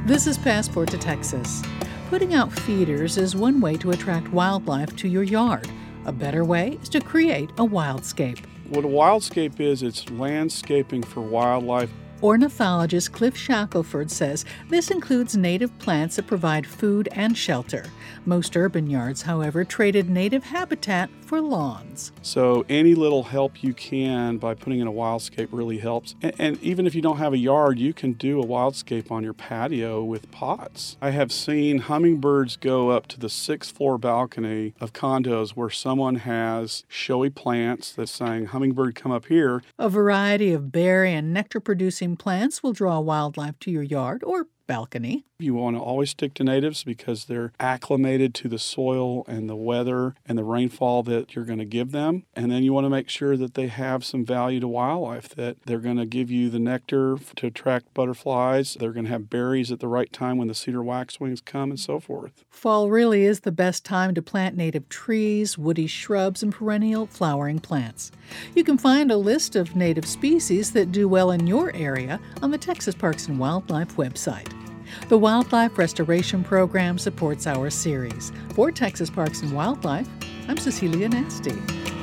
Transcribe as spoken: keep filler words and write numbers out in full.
This is Passport to Texas. Putting out feeders is one way to attract wildlife to your yard. A better way is to create a wildscape. What a wildscape is, it's landscaping for wildlife. Ornithologist Cliff Shackelford says this includes native plants that provide food and shelter. Most urban yards, however, traded native habitat for lawns. So any little help you can by putting in a wildscape really helps. And, and even if you don't have a yard, you can do a wildscape on your patio with pots. I have seen hummingbirds go up to the sixth floor balcony of condos where someone has showy plants that's saying, hummingbird, come up here. A variety of berry and nectar-producing plants will draw wildlife to your yard or balcony. You want to always stick to natives because they're acclimated to the soil and the weather and the rainfall that you're going to give them. And then you want to make sure that they have some value to wildlife, that they're going to give you the nectar to attract butterflies. They're going to have berries at the right time when the cedar waxwings come and so forth. Fall really is the best time to plant native trees, woody shrubs, and perennial flowering plants. You can find a list of native species that do well in your area on the Texas Parks and Wildlife website. The Wildlife Restoration Program supports our series. For Texas Parks and Wildlife, I'm Cecilia Nasty.